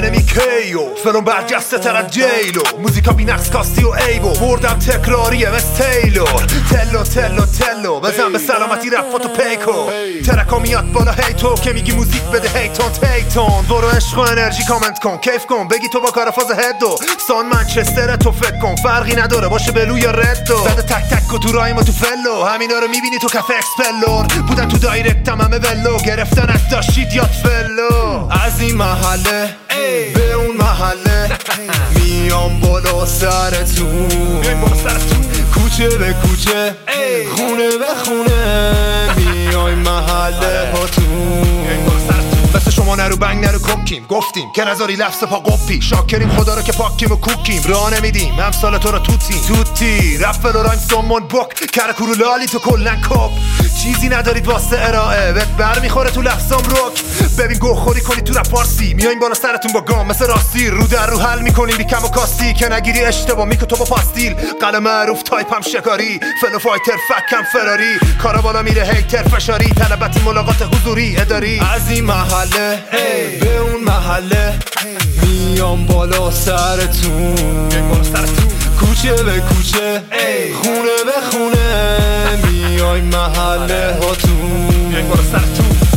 انمی کیو فلون برجسته تر از جیلو موزیکا بی نقص کاستی و ایبو بردم تکراریه مثل تیلور تلو تلو تلو بزن به سلامتی رفاتو پیکو ترکا میاد بالا هیتو که میگی موزیک بده هیتون تیتون برو عشق و انرژی کامنت کن کیف کن بگی تو با کار فاز هدو سان منچستر تو فکر کن فرقی نداره باشه بلو یا ردو زده تک تک و تو رایم و تو فلو همینا رو میبینی تو کف اکسپلور بودن تو دایرکتم همه ولو گرفتن از داشتید یاد فلو از این محله به اون محله میام بالا سرتون کوچه به کوچه خونه به خونه میای محله هاتون مثل شما نرو بنگ نرو کپکیم گفتیم که نذاری لفظ پا قپی شاکریم خدا رو که پاکیم و کوکیم راه نمیدیم امثال تو رو توتی رفل و رایم سومون بک کرکورو لالی تو کلن کپ چیزی ندارید واسه ارائه بهت بر میخوره تو لفظام رک ببین گوخوری کنی تو رپ فارسی میایم بالا سرتون با گام مثل راستی رو در رو حل میکنیم بی کم و کاستی که نگیری اشتباه میکو تو با پاستیل قلم معروف تایپ هم شکاری فلو فایتر فکم فراری کارا بالا میره هیتر فشاری طلبتی ملاقات حضوری اداری از این محله به اون محله میام بالا سرتون کوچه به کوچه خونه به خونه میای محله هاتون